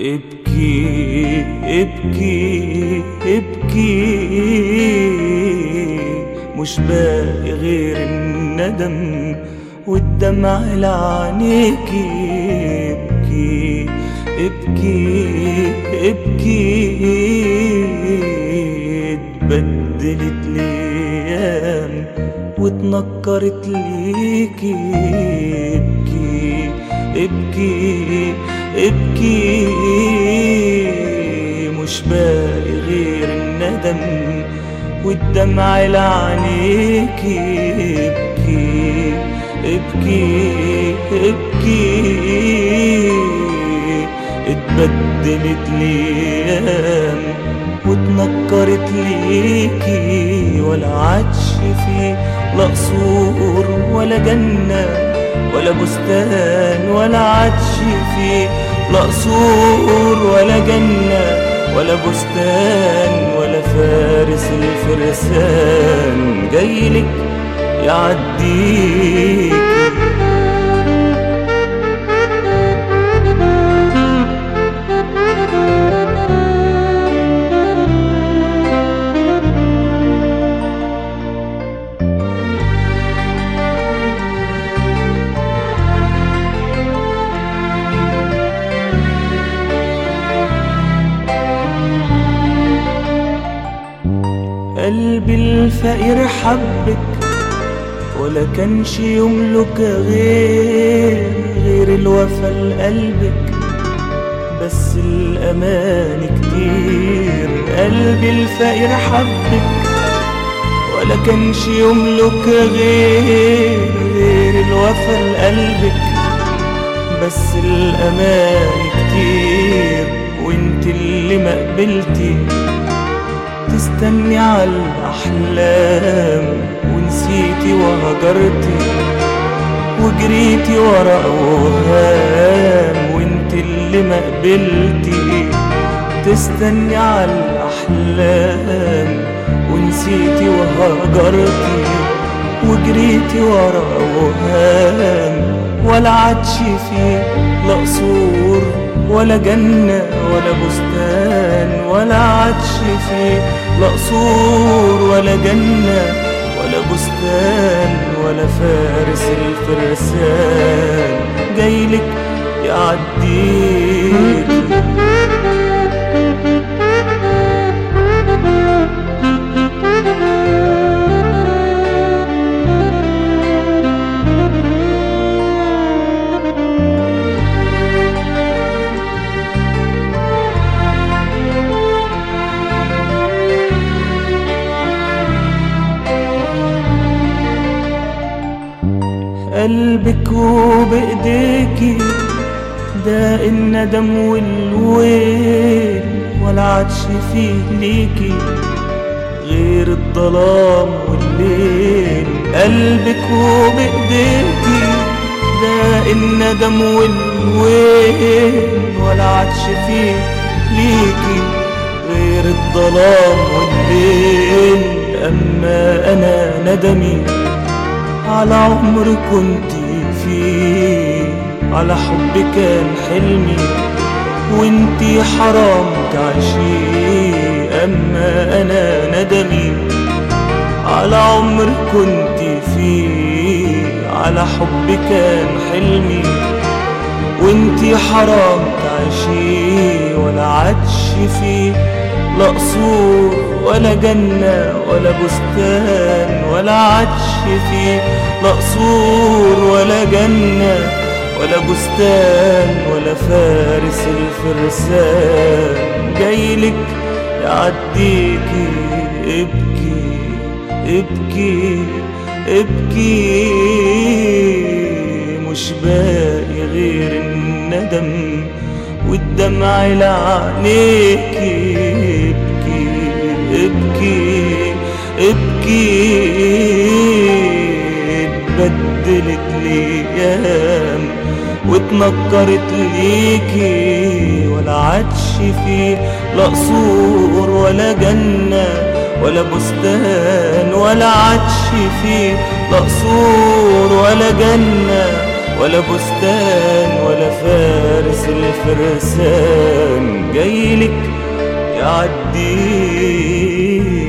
ابكي ابكي ابكي، مش باقي غير الندم والدمع لعينيكي. ابكي ابكي ابكي، اتبدلت الايام واتنكرت ليكي. ابكي ابكي ابكي، مش باقي غير الندم والدمع لعينيكي. ابكي ابكي ابكي، اتبدلت الايام واتنكرت ليكي. ولا عادش فيه لا قصور ولا جنة ولا بستان، ولا عادش فيه لا قصور ولا جنة ولا بستان، ولا فارس الفرسان جايلك يعديكي. قلبي الفقير حبك ولا كانش يملك غير الوفا لقلبك، بس الأمان كتير. قلبي الفقير حبك ولا كانش يملك غير الوفا لقلبك، بس الأمان كتير. وانت اللي ما قبلتي تستني على الأحلام، ونسيتي وهجرتي وجريتي ورا أوهام. وانت اللي ما قبلتي تستني على الأحلام، ونسيتي وهجرتي وجريتي ورا أوهام. ولا عادش فيه لا قصور ولا جنة ولا بستان، ولا عادش فيه لا قصور ولا جنة ولا بستان، ولا فارس الفرسان جايلك يعديكي. قلبك وبإيديكي ده الندم والويل، ولا عادش فيه ليكي غير الظلام والليل. قلبك وبإيديكي ده الندم والويل، ولا عادش فيه ليكي غير الظلام والليل. أما أنا ندمي على عمر كنت فيه، على حب كان حلمي وانتي حرام تعيشيه. أما أنا ندمي على عمر كنت فيه، على حب كان حلمي وانتي حرام تعيشيه. ولا عادش فيه لا قصور ولا جنة ولا بستان، ولا عادش فيه لا قصور ولا جنة ولا بستان، ولا فارس الفرسان جايلك يعديكي. ابكي ابكي ابكي، مش باقي غير الندم والدمع لعينيكي. ابكي ابكي، اتبدلت الايام واتنكرت ليكي. ولا عادش فيه لا قصور ولا جنة ولا بستان، ولا عادش فيه لا قصور ولا جنة ولا بستان، ولا فارس الفرسان يعدي